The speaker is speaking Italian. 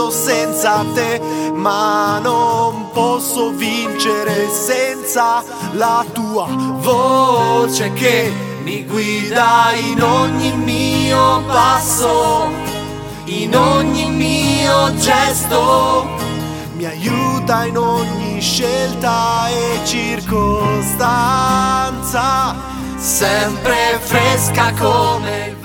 tutto senza te, ma non posso vincere senza la tua voce che mi guida in ogni mio passo, in ogni mio gesto, mi aiuta in ogni scelta e circostanza, sempre fresca come